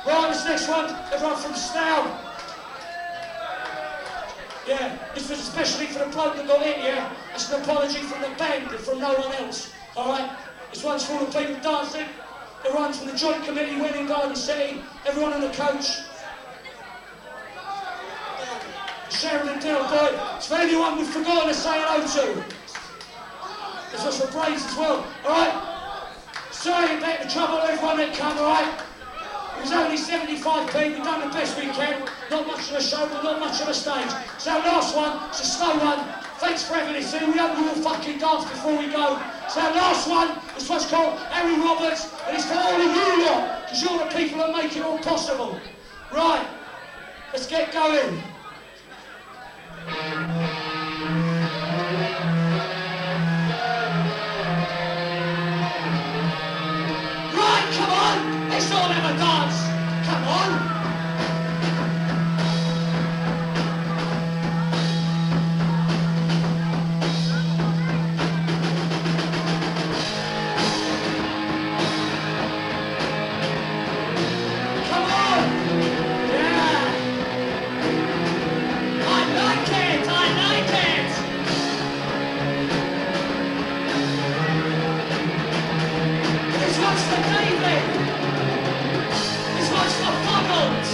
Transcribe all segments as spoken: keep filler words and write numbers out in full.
Right, this next one, everyone from Slough. Yeah, this was especially for the bloke that got in, yeah? That's an apology from the band and from no one else, alright? This one's for all the people dancing. Everyone from the Joint Committee, Welling Garden City, everyone on the coach. Sheridan Deal Boy. It's for anyone we've forgotten to say hello to. This was for Braves as well, alright? Sorry about the trouble, everyone that come, alright? It was only seventy-five p, we've done the best we can. Not much of a show, but not much of a stage. So last one, it's a slow one. Thanks for having us in. We hope you all fucking dance before we go. So last one, is what's called Harry Roberts, and it's for all of you lot, because you're the people that make it all possible. Right, let's get going. Right, come on, let's all have a dance. Come on. This one's for David. This one's for Fuddle.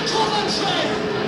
Coventry!